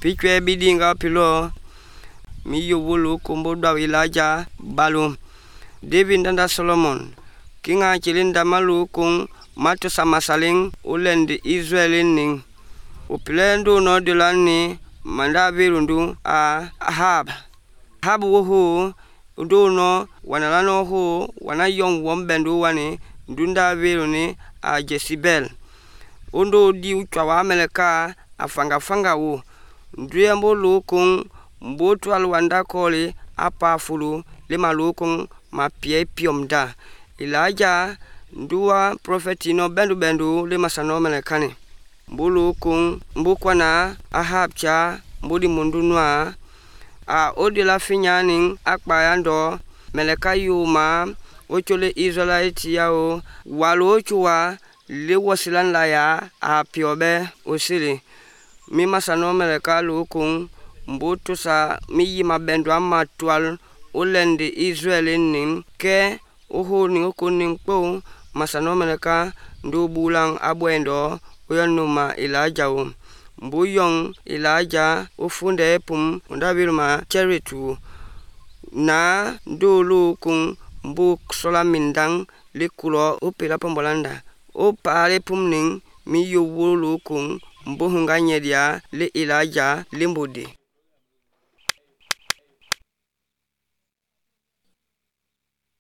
Pichwe bidinga pilo mi yowulu kumbo daw Elijah balu David ndanda Solomon kinga chilinda malu kung matu samasaling ulendi Israelin ning upilendo no dilani manda virundu a Ahab wohu udono wanalano ho wanayong wombendu wani ndunda viruni a Jezebel undo di uchawa meleka afanga wo nduyambo lukung mbotu alwanda koli apa fulu lima lukung mapie piomda Elijah nduwa profetino bendu lima sano melekani mbulukung mbukwana Ahab cha mbudi mundunwa a odila finyaning akbayando meleka yuma ochole Israelite yao walochua liwasilan laya a piobe osili mi masano meleka lukung mbutu sa mi yima bendu amatual ulendi Israelin nin ke uhu ni ukuning po masano meleka ndubulang abwendo uyanuma Elijah mbuyong Elijah ufunde pum undabiruma cheritu na ndulu kung mbuk sola mindang likulo upila pombolanda upale pumning mi yuwulu kung mbuhunga nyedia li Elijah limbudi